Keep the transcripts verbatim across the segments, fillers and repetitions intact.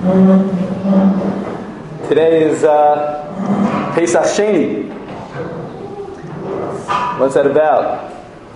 Today is uh, Pesach Sheni. What's that about?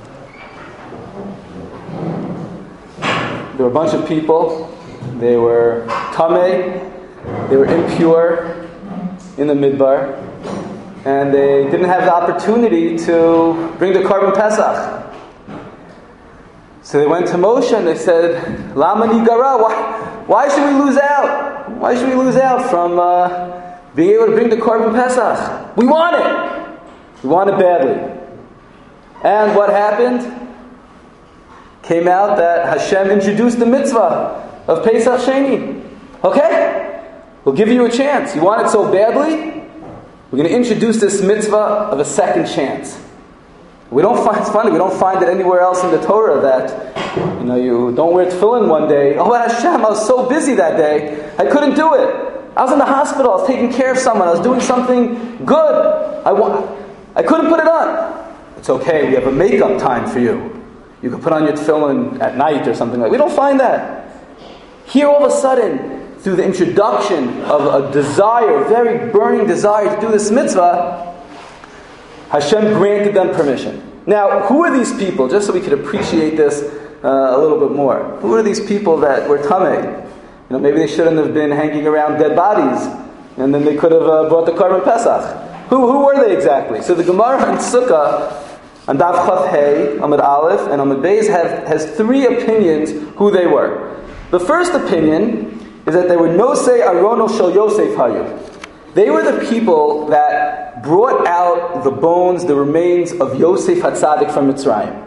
There were a bunch of people. They were tamei, they were impure in the midbar, and they didn't have the opportunity to bring the Korban Pesach. So they went to Moshe and they said, Lama nigara, why, why should we lose out? Why should we lose out from uh, being able to bring the Korban Pesach? We want it. We want it badly. And what happened? Came out that Hashem introduced the mitzvah of Pesach Sheni. Okay, we'll give you a chance. You want it so badly? We're going to introduce this mitzvah of a second chance. We don't find, it's funny, we don't find it anywhere else in the Torah that, you know, you don't wear tefillin one day. Oh, Hashem, I was so busy that day, I couldn't do it. I was in the hospital, I was taking care of someone, I was doing something good. I, wa- I couldn't put it on. It's okay, we have a makeup time for you. You can put on your tefillin at night or something like that. We don't find that. Here all of a sudden, through the introduction of a desire, very burning desire to do this mitzvah, Hashem granted them permission. Now, who are these people? Just so we could appreciate this uh, a little bit more. Who are these people that were tamei? You know, maybe they shouldn't have been hanging around dead bodies, and then they could have uh, brought the Korban Pesach. Who who were they exactly? So the Gemara in Sukkah, on Daf Chaf Hey, Amud Aleph, and Amud Beis have, has three opinions who they were. The first opinion is that they were Nosei Arono Shel Yosef Hayu. They were the people that brought out the bones, the remains of Yosef HaTzadik from Mitzrayim.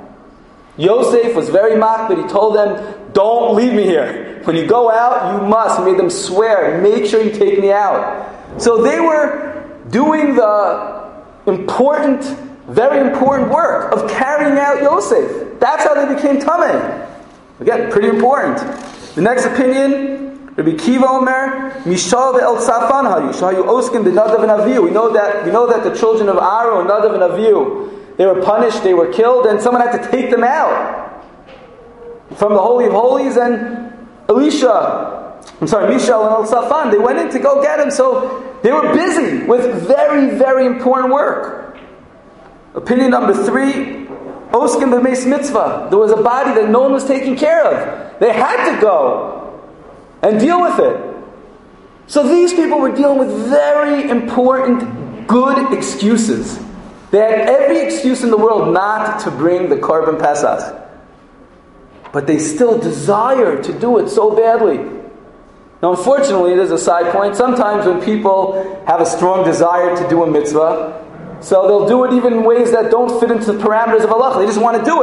Yosef was very mocked, but he told them, don't leave me here. When you go out, you must. He made them swear, make sure you take me out. So they were doing the important, very important work of carrying out Yosef. That's how they became tamei. Again, pretty important. The next opinion, Rabbi Kiva Omer, Mishal ve'el Tzafan hayu, shayu oskim b'nadav and avihu. We know that we know that the children of Aaron, Nadav and Avihu, they were punished, they were killed, and someone had to take them out from the Holy of Holies. And Elisha, I'm sorry, Mishal and El Tzafan, they went in to go get him, so they were busy with very, very important work. Opinion number three, Oskim b'meis mitzvah. There was a body that no one was taking care of. They had to go and deal with it. So these people were dealing with very important, good excuses. They had every excuse in the world not to bring the Korban Pesach. But they still desired to do it so badly. Now unfortunately, there's a side point. Sometimes when people have a strong desire to do a mitzvah, so they'll do it even in ways that don't fit into the parameters of halacha. They just want to do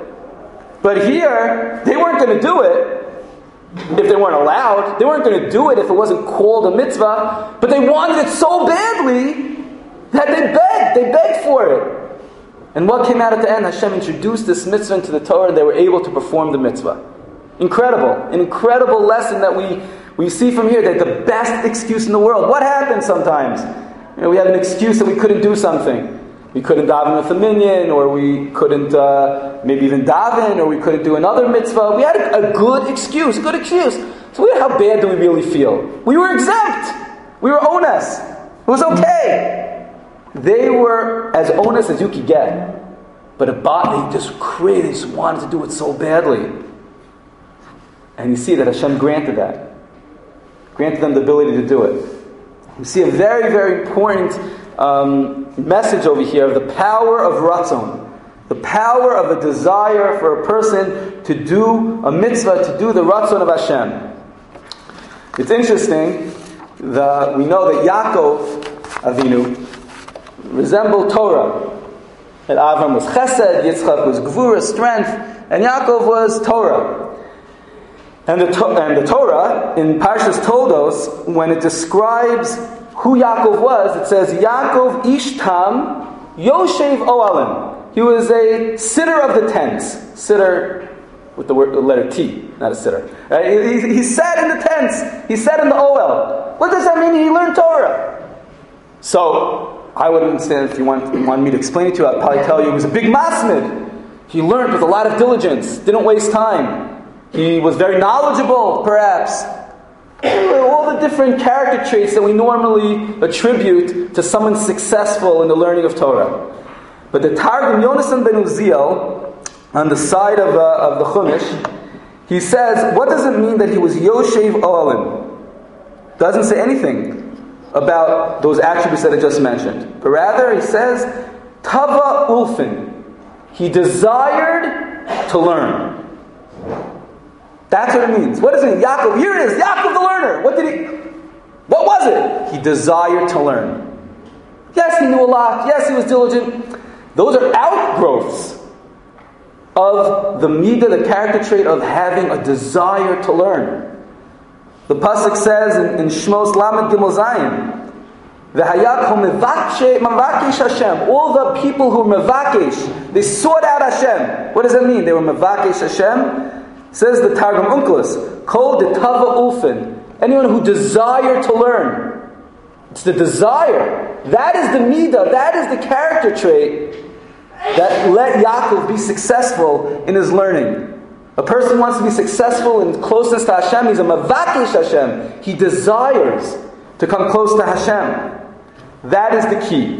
it. But here, they weren't going to do it if they weren't allowed. They weren't going to do it if it wasn't called a mitzvah. But they wanted it so badly that they begged. They begged for it. And what came out at the end? Hashem introduced this mitzvah into the Torah and they were able to perform the mitzvah. Incredible. An incredible lesson that we, we see from here. That the best excuse in the world. What happens sometimes? You know, we have an excuse that we couldn't do something. We couldn't daven with a minyan, or we couldn't uh, maybe even daven, or we couldn't do another mitzvah. We had a, a good excuse, a good excuse. So how bad do we really feel? We were exempt. We were onus. It was okay. They were as onus as you could get. But a bot, they just crazy, just wanted to do it so badly. And you see that Hashem granted that. Granted them the ability to do it. We see a very, very important um, message over here of the power of ratzon, the power of a desire for a person to do a mitzvah, to do the ratzon of Hashem. It's interesting that we know that Yaakov Avinu resembled Torah. That Avram was chesed, Yitzchak was gvura, strength, and Yaakov was Torah. And the, and the Torah, in Parshas Toldos, when it describes who Yaakov was, it says, Yaakov Ishtam Yoshev Oalim. He was a sitter of the tents. Sitter with the, word, the letter T, not a sitter. Uh, he, he sat in the tents. He sat in the Oel. What does that mean? He learned Torah. So, I would understand if you want, you want me to explain it to you, I'd probably tell you he was a big masmid. He learned with a lot of diligence, didn't waste time. He was very knowledgeable, perhaps. All the the different character traits that we normally attribute to someone successful in the learning of Torah. But the Targum Yonasan ben Uziel, on the side of, uh, of the Chumash, he says, what does it mean that he was Yoshev Ohalim? Doesn't say anything about those attributes that I just mentioned. But rather, he says, Tava Ulfin. He desired to learn. That's what it means. What does it mean? Yaakov, here it is, Yaakov the learner. What did he, what was it? He desired to learn. Yes, he knew a lot. Yes, he was diligent. Those are outgrowths of the midah, the character trait of having a desire to learn. The pasuk says in, in Shmos Lamed Gimel Zayin, Hashem. All the people who were mevakesh, they sought out Hashem. What does that mean? They were mevakesh Hashem. Says the Targum Onkelos, Kol de Tava Ulfin. Anyone who desired to learn. It's the desire. That is the midah. That is the character trait that let Yaakov be successful in his learning. A person wants to be successful in closeness to Hashem. He's a mavakish Hashem. He desires to come close to Hashem. That is the key.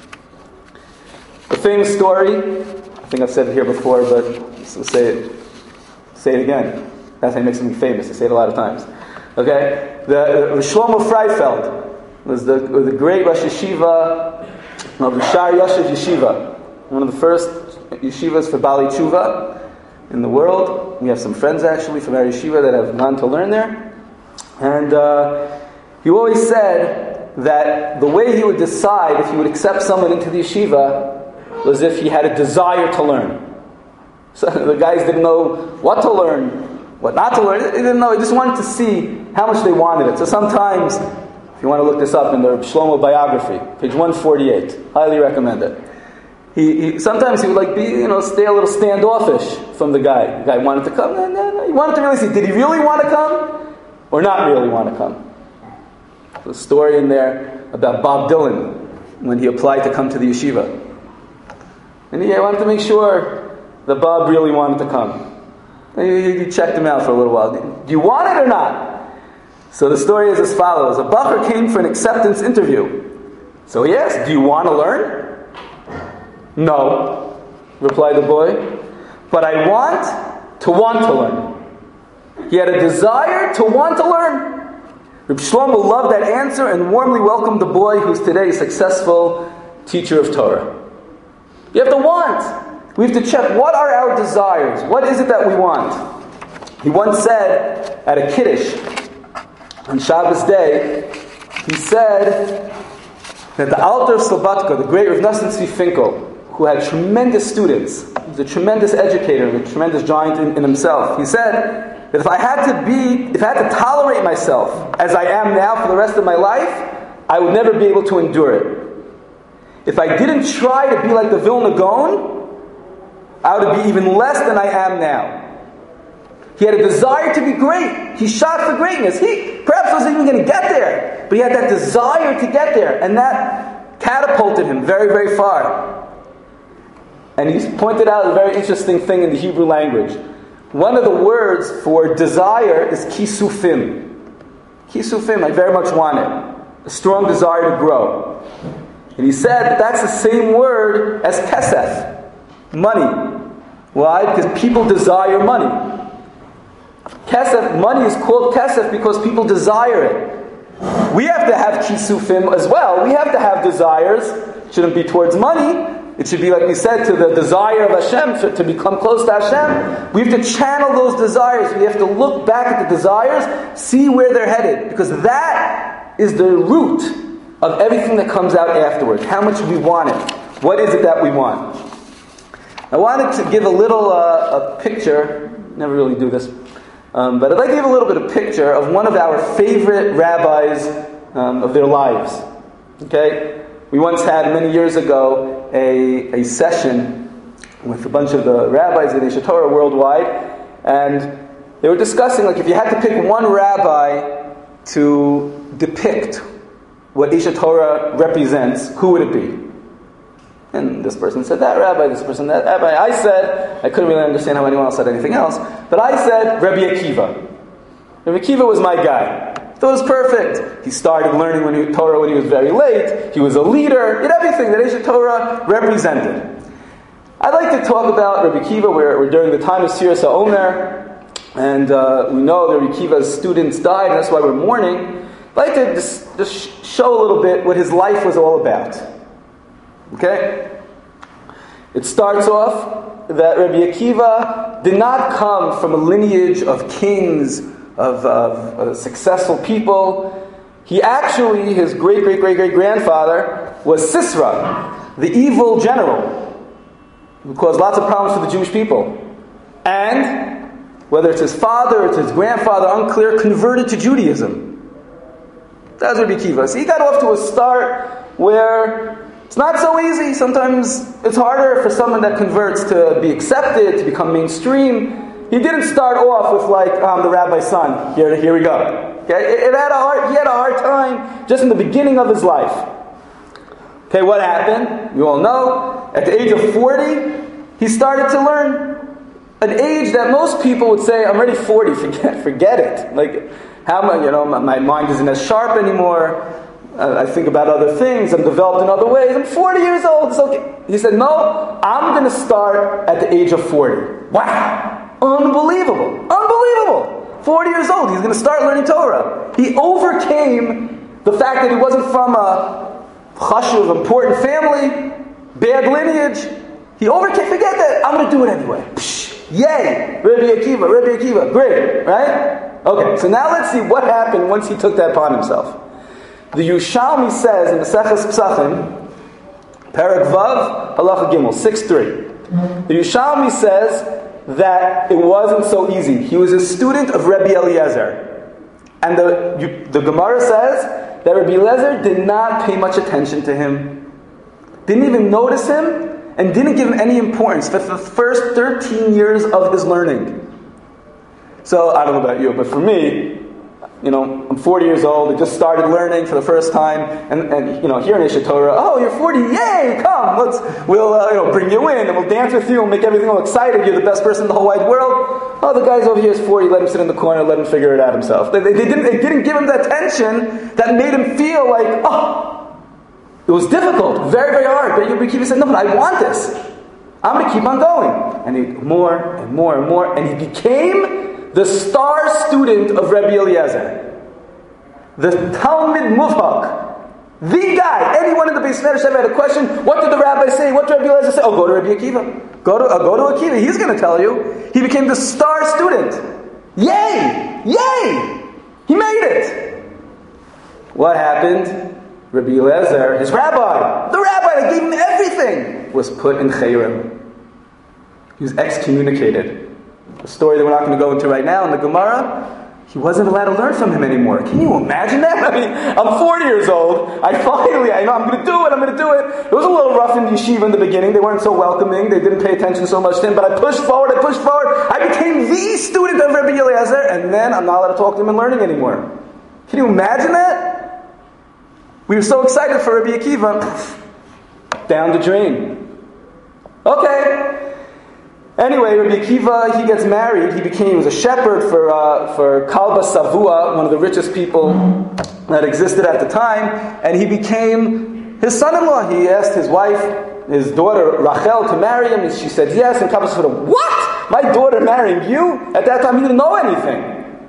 A famous story. I think I've said it here before, but I'll say it. Say it again. That's how he makes me famous. I say it a lot of times. Okay? The, the Shlomo Freifeld was the, was the great Rosh Yeshiva of the Shar Yoshev Yeshiva. One of the first yeshivas for Bali Tshuva in the world. We have some friends actually from our yeshiva that have gone to learn there. And uh, he always said that the way he would decide if he would accept someone into the yeshiva was if he had a desire to learn. So the guys didn't know what to learn, what not to learn. They didn't know. They just wanted to see how much they wanted it. So sometimes, if you want to look this up in the Shlomo biography, page one forty-eight, highly recommend it. He, he sometimes he would like be, you know, stay a little standoffish from the guy. The guy wanted to come. No, no, no. He wanted to really see, did he really want to come or not really want to come? There's a story in there about Bob Dylan when he applied to come to the yeshiva. And he wanted to make sure that Bob really wanted to come. He, he checked him out for a little while. Do you want it or not? So the story is as follows. A bacher came for an acceptance interview. So he asked, do you want to learn? No, replied the boy. But I want to want to learn. He had a desire to want to learn. Reb Shlomo loved that answer and warmly welcomed the boy who's today a successful teacher of Torah. You have to want. We have to check, what are our desires? What is it that we want? He once said at a Kiddush on Shabbos day, he said that the Alter of Slobodka, the great Rav Nosson Tzvi Finkel, who had tremendous students, he was a tremendous educator, a tremendous giant in, in himself. He said that if I had to be, if I had to tolerate myself as I am now for the rest of my life, I would never be able to endure it. If I didn't try to be like the Vilna Gaon, I would be even less than I am now. He had a desire to be great. He shot for greatness. He perhaps wasn't even going to get there, but he had that desire to get there, and that catapulted him very, very far. And he's pointed out a very interesting thing in the Hebrew language. One of the words for desire is kisufim. Kisufim, I very much want it. A strong desire to grow. And he said that that's the same word as kesef. Money. Why? Because people desire money. Kesef, money is called kesef because people desire it. We have to have kisufim as well. We have to have desires. It shouldn't be towards money. It should be, like we said, to the desire of Hashem, to, to become close to Hashem. We have to channel those desires. We have to look back at the desires, see where they're headed. Because that is the root of everything that comes out afterwards. How much we want it. What is it that we want? I wanted to give a little uh, a picture, never really do this, um, but I'd like to give a little bit of picture of one of our favorite rabbis um, of their lives. Okay? We once had, many years ago, a, a session with a bunch of the rabbis in Aish Torah worldwide, and they were discussing, like, if you had to pick one rabbi to depict what Aish Torah represents, who would it be? And this person said that rabbi, this person that rabbi. I said, I couldn't really understand how anyone else said anything else, but I said Rabbi Akiva. Rabbi Akiva was my guy. It was perfect. He started learning when he, Torah when he was very late. He was a leader. He had everything that Aish Torah represented. I'd like to talk about Rabbi Akiva. We're, we're during the time of Siras HaOmer, and uh, we know that Rabbi Akiva's students died, and that's why we're mourning. I'd like to just, just show a little bit what his life was all about. Okay? It starts off that Rabbi Akiva did not come from a lineage of kings, of, of, of successful people. He actually, his great-great-great-great-grandfather was Sisera, the evil general, who caused lots of problems for the Jewish people. And, whether it's his father or it's his grandfather, unclear, converted to Judaism. That's Rabbi Akiva. So he got off to a start where it's not so easy. Sometimes it's harder for someone that converts to be accepted, to become mainstream. He didn't start off with like, um, the rabbi's son. Here, here we go. Okay, it, it had a hard, he had a hard time just in the beginning of his life. Okay, what happened? You all know. At the age of forty, he started to learn an age that most people would say, I'm already forty, forget, forget it. Like, how am I, you know, my, my mind isn't as sharp anymore. Uh, I think about other things. I'm developed in other ways. I'm forty years old. It's okay. He said, no, I'm going to start at the age of forty. Wow. Unbelievable. Unbelievable. forty years old. He's going to start learning Torah. He overcame the fact that he wasn't from a chashuv, important family, bad lineage. He overcame, forget that, I'm going to do it anyway. Psh, yay! Rabbi Akiva, Rabbi Akiva, great, right? Okay, so now let's see what happened once he took that upon himself. The Yerushalmi says in the Maseches Pesachim, Perek Vav, Halacha Gimel, six three. The Yerushalmi says that it wasn't so easy. He was a student of Rabbi Eliezer. And the, the Gemara says that Rabbi Eliezer did not pay much attention to him. Didn't even notice him, and didn't give him any importance for the first thirteen years of his learning. So, I don't know about you, but for me, you know, I'm forty years old, I just started learning for the first time, and, and you know, here in Aish Torah, oh, you're forty, yay, come, let's, we'll, uh, you know, bring you in, and we'll dance with you, and make everything all excited, you're the best person in the whole wide world. Oh, the guy's over here is forty, let him sit in the corner, let him figure it out himself. They, they, they, didn't, they didn't give him the attention that made him feel like, oh, it was difficult, very, very hard, but Rabbi Akiva said, no, but I want this. I'm going to keep on going. And he, more, and more, and more, and he became the star student of Rabbi Eliezer. The Talmid Muvhak. The guy. Anyone in the Beis Medrash ever had a question, what did the rabbi say? What did Rabbi Eliezer say? Oh, go to Rabbi Akiva. Go to, uh, go to Akiva. He's going to tell you. He became the star student. Yay! Yay! He made it. What happened? Rabbi Eliezer, his rabbi, the rabbi that gave him everything, was put in Chayrim. He was excommunicated. A story that we're not going to go into right now in the Gemara. He wasn't allowed to learn from him anymore. Can you imagine that? I mean, I'm forty years old. I finally, I know I'm going to do it, I'm going to do it. It was a little rough in yeshiva in the beginning. They weren't so welcoming. They didn't pay attention so much to him. But I pushed forward, I pushed forward. I became the student of Rabbi Eliezer, and then I'm not allowed to talk to him and learning anymore. Can you imagine that? We were so excited for Rabbi Akiva. Down the drain. Okay. Anyway, Rabbi Akiva, he gets married. He became, he was a shepherd for uh, for Kalba Savua, one of the richest people that existed at the time. And he became his son-in-law. He asked his wife, his daughter Rachel, to marry him. And she said yes. And Kalba Savua, what? My daughter marrying you? At that time, he didn't know anything.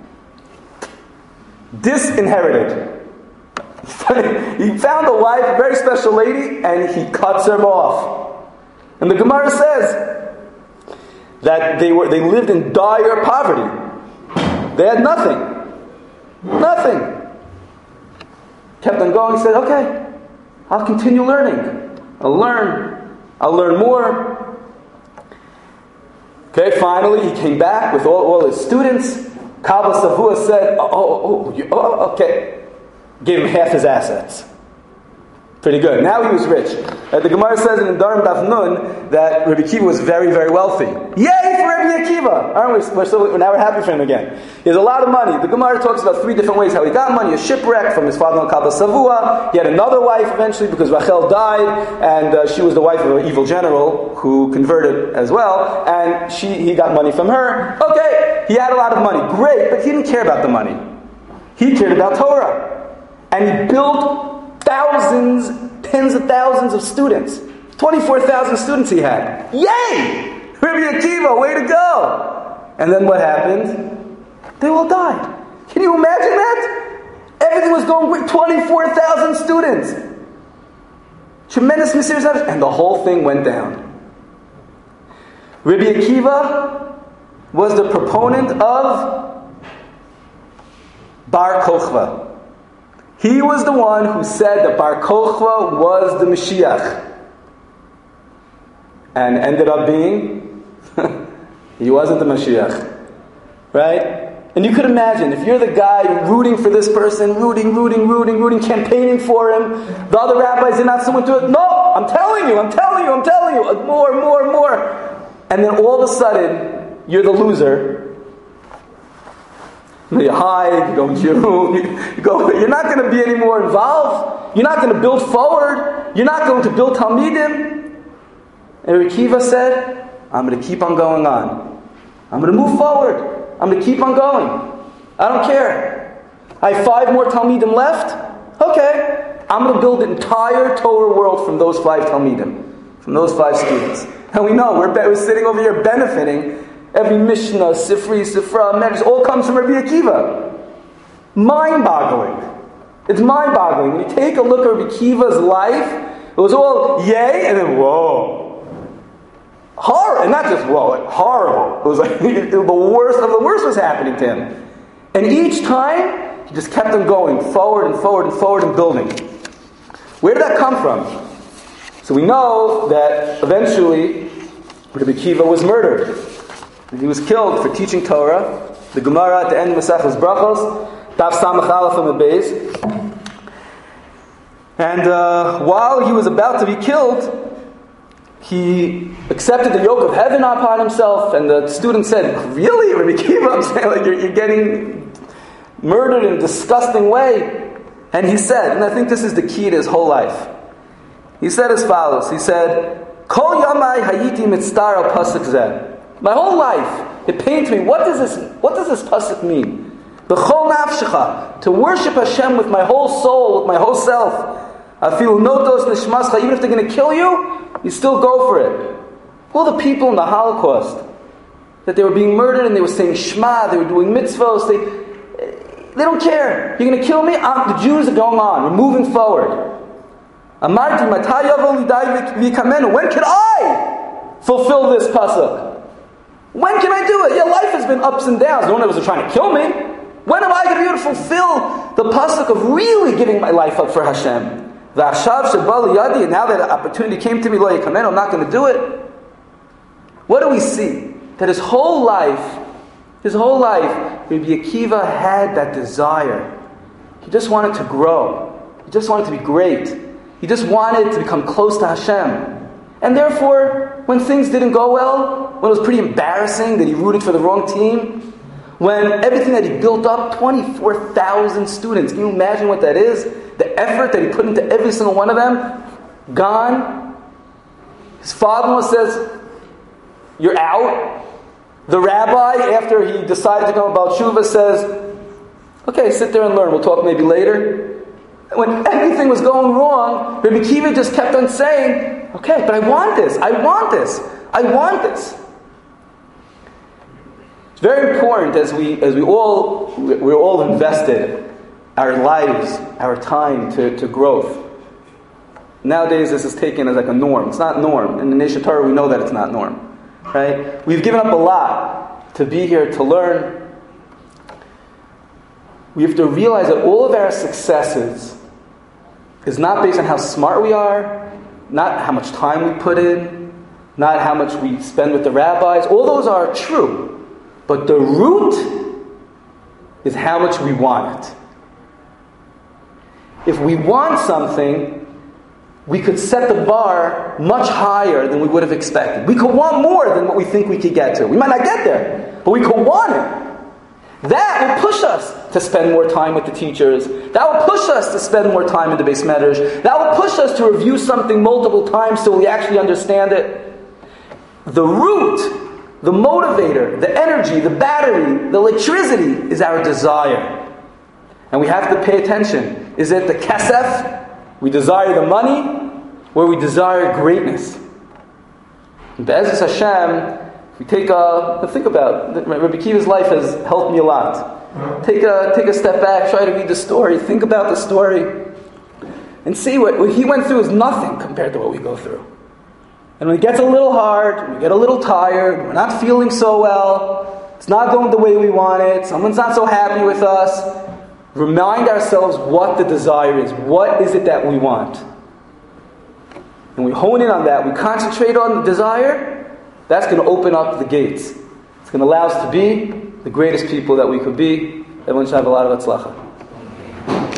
Disinherited. He found a wife, a very special lady, and he cuts her off. And the Gemara says that they were they lived in dire poverty. They had nothing. Nothing. Kept on going, said, okay, I'll continue learning. I'll learn. I'll learn more. Okay, finally he came back with all, all his students. Kalba Savua said, oh, oh, oh, oh, okay. Gave him half his assets. Pretty good. Now he was rich. Uh, the Gemara says in Darim Daf Nun that Rabbi Akiva was very, very wealthy. Yay for Rabbi Akiva! Aren't we? We're still, now we're happy for him again. He has a lot of money. The Gemara talks about three different ways how he got money. A shipwreck from his father-in-law Kalba Savua. He had another wife eventually because Rachel died, and uh, she was the wife of an evil general who converted as well, and she he got money from her. Okay, he had a lot of money. Great, but he didn't care about the money. He cared about Torah. And he built thousands, tens of thousands of students. twenty-four thousand students he had. Yay! Rabbi Akiva, way to go! And then what happened? They all died. Can you imagine that? Everything was going great. twenty-four thousand students. Tremendous mysterious knowledge. And the whole thing went down. Rabbi Akiva was the proponent of Bar Kochva. He was the one who said that Bar Kochva was the Mashiach. And ended up being, he wasn't the Mashiach. Right? And you could imagine, if you're the guy rooting for this person, rooting, rooting, rooting, rooting, campaigning for him, the other rabbis did not someone do it. No, I'm telling you, I'm telling you, I'm telling you, more, more, more. And then all of a sudden, you're the loser. You hide, you go into your room, you go, you're not going to be any more involved. You're not going to build forward. You're not going to build Talmidim. And Rabbi Akiva said, I'm going to keep on going on. I'm going to move forward. I'm going to keep on going. I don't care. I have five more Talmidim left. Okay. I'm going to build the entire Torah world from those five Talmidim. From those five students. And we know, we're, we're sitting over here benefiting. Every Mishnah, Sifri, Sifra, Medrash, all comes from Rabbi Akiva. Mind-boggling. It's mind-boggling. When you take a look at Rabbi Akiva's life, it was all yay, and then whoa. Horror, and not just whoa, like horrible. It was like the worst of the worst was happening to him. And each time, he just kept on going forward and forward and forward and building. Where did that come from? So we know that eventually Rabbi Akiva was murdered. And he was killed for teaching Torah. The Gemara at the end of Maseches Brachos, Daf Samach Aleph Amud Beis. And uh, while he was about to be killed, he accepted the yoke of heaven upon himself, and the student said, really, Rabbi Akiva? I'm saying, like, you're, you're getting murdered in a disgusting way. And he said, and I think this is the key to his whole life. He said as follows. He said, Kol yamai hayiti mitztar al pasuk zeh. My whole life, it pains me. What does this? What does this pasuk mean? B'chol nafshecha, to worship Hashem with my whole soul, with my whole self. Afilu notos nishmascha, even if they're going to kill you, you still go for it. All the people in the Holocaust, that they were being murdered and they were saying Shema, they were doing mitzvos, they, they don't care. You're going to kill me? I'm, the Jews are going on. We're moving forward. Amarti matay yavo lidai v'yikamenu. When can I fulfill this pasuk? When can I do it? Yeah, life has been ups and downs. No one was trying to kill me. When am I going to be able to fulfill the pasuk of really giving my life up for Hashem? V'ashav shebal yadi, and now that the opportunity came to me, lo yikamenu, I'm not going to do it. What do we see? That his whole life, his whole life, Rabbi Akiva had that desire. He just wanted to grow. He just wanted to be great. He just wanted to become close to Hashem. And therefore, when things didn't go well, when it was pretty embarrassing that he rooted for the wrong team, when everything that he built up, twenty-four thousand students, can you imagine what that is? The effort that he put into every single one of them, gone. His father-in-law says, you're out. The rabbi, after he decided to go about Shuvah, says, okay, sit there and learn. We'll talk maybe later. When everything was going wrong, Rabbi Akiva just kept on saying, okay, but I want this. I want this. I want this. It's very important as we as we all we're all invested our lives, our time to, to growth. Nowadays, this is taken as like a norm. It's not norm. In the Nation Torah, we know that it's not norm. Right? We've given up a lot to be here, to learn. We have to realize that all of our successes is not based on how smart we are, not how much time we put in, not how much we spend with the rabbis. All those are true. But the root is how much we want it. If we want something, we could set the bar much higher than we would have expected. We could want more than what we think we could get to. We might not get there, but we could want it. That will push us to spend more time with the teachers. That will push us to spend more time in the Beis Medrash. That will push us to review something multiple times so we actually understand it. The root, the motivator, the energy, the battery, the electricity is our desire. And we have to pay attention. Is it the kesef? We desire the money, or we desire greatness? Be'ezus Hashem, if we take a, think about it, Rabbi Akiva's life has helped me a lot. Take a, take a step back, try to read the story, think about the story, and see what, what he went through is nothing compared to what we go through. And when it gets a little hard, we get a little tired, we're not feeling so well, it's not going the way we want it, someone's not so happy with us, remind ourselves what the desire is. What is it that we want? And we hone in on that, we concentrate on the desire, that's going to open up the gates. It's going to allow us to be the greatest people that we could be. Everyone should have a lot of atzlacha.